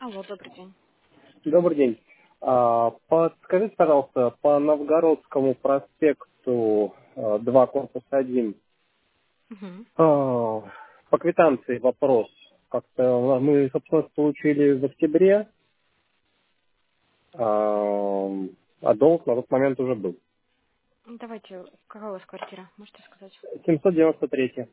Алло, добрый день. Добрый день. Подскажите, пожалуйста, по Новгородскому проспекту 2, корпус 1, Мгм. по квитанции вопрос. Как-то мы, собственно, получили в октябре, а долг на тот момент уже был. Давайте, какая у вас квартира, можете сказать? 793.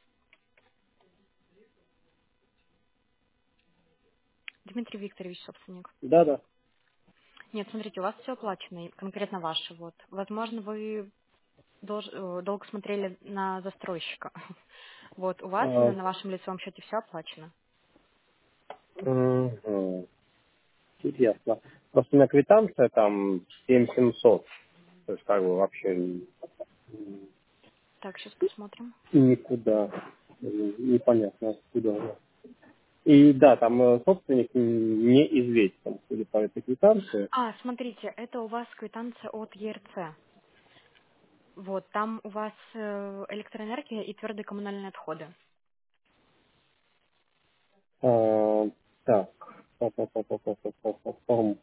Дмитрий Викторович, собственник. Да-да. Нет, смотрите, у вас все оплачено, и конкретно ваше. Вот. Возможно, вы долго смотрели на застройщика. Вот, у вас именно А, на вашем лицевом счете все оплачено. мгм. Интересно. Просто у меня квитанция там 7700. То есть как бы вообще Так, сейчас посмотрим. никуда. Непонятно откуда. И да, там собственник неизвестен, судя по этой квитанции. Смотрите, это у вас квитанция от ЕРЦ. Вот, там у вас электроэнергия и твердые коммунальные отходы. А, так, Па-па-па-па-па-па-па-пам.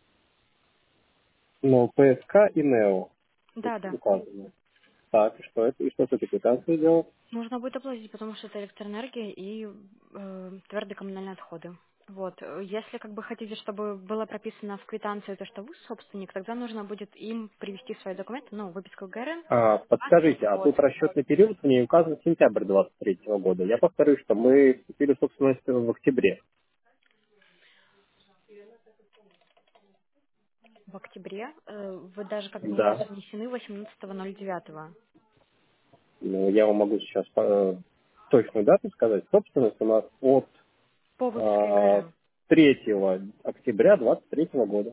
Ну, ПСК и НЕО тут Да, да. указано. Так, и что это? И что с этой квитанцией делать? Нужно будет оплатить, потому что это электроэнергия и твердые коммунальные отходы. Вот. Если как бы хотите, чтобы было прописано в квитанции то, что вы собственник, тогда нужно будет им привести свои документы, ну, выписку ГРН, Подскажите, а вот, тут расчетный период в ней указан сентябрь 23 года. Я повторюсь, что мы вступили в собственность в октябре. в октябре. Вы даже как бы у вас Да. внесены 18.09. Ну, я вам могу сейчас точную дату сказать. Собственность у нас от По выписке а, ГРН. 3 октября 23 года.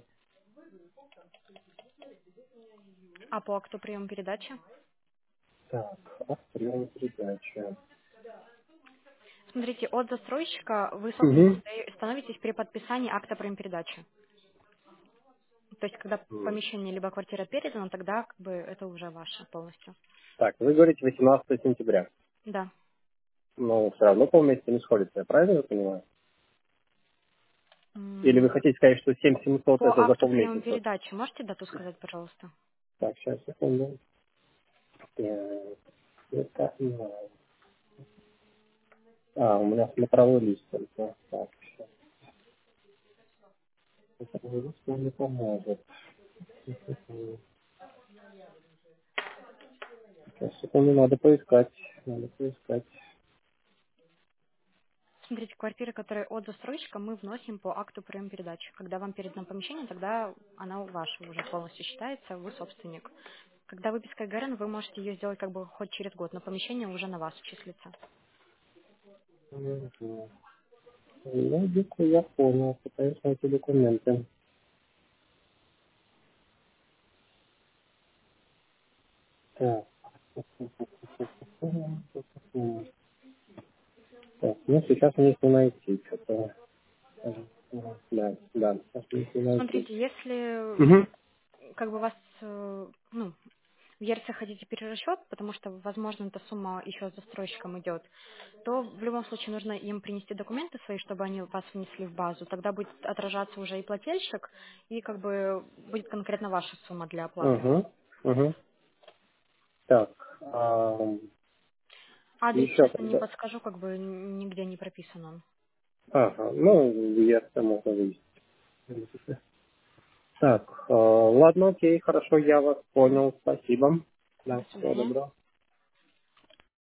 А по акту приема передачи? Так, прием передачи. Смотрите, от застройщика вы собственник Угу. становитесь при подписании акта приема передачи. То есть, когда помещение либо квартира передана, тогда как бы это уже ваше полностью. Так, вы говорите 18 сентября. Да. Но все равно полмесяца не сходится, я правильно понимаю? Или вы М, хотите сказать, что 7700 По это за акту приема полмесяца? передачи можете дату сказать, пожалуйста? Так, сейчас, секунду. Это, у меня смотровой лист только. Так, сейчас. Смотровой лист нам не поможет. Сейчас, секунду, надо поискать. Надо поискать. Смотрите, квартиры, которые от застройщика, мы вносим по акту приема передачи. Когда вам передано помещение, тогда она ваша уже полностью считается, вы собственник. Когда выписка ГРН, вы можете ее сделать как бы хоть через год, но помещение уже на вас числится. Мгм. Логику я понял, пытаюсь найти документы. Так. Так, ну сейчас мне их не найти, что-то. Да, да, сейчас мне их не найти. Смотрите, если Угу. как бы вас, ну, в ЕРЦ хотите перерасчет, потому что, возможно, эта сумма еще с застройщиком идет, то в любом случае нужно им принести документы свои, чтобы они вас внесли в базу. Тогда будет отражаться уже и плательщик, и как бы будет конкретно ваша сумма для оплаты. Угу. Угу. Так, Адрес, еще честно, не когда. подскажу, как бы нигде не прописан он. Ага, ну, я это можно выяснить. Так, ладно, окей, хорошо, я вас Мгм. понял, спасибо. До Да, всего свидания. доброго.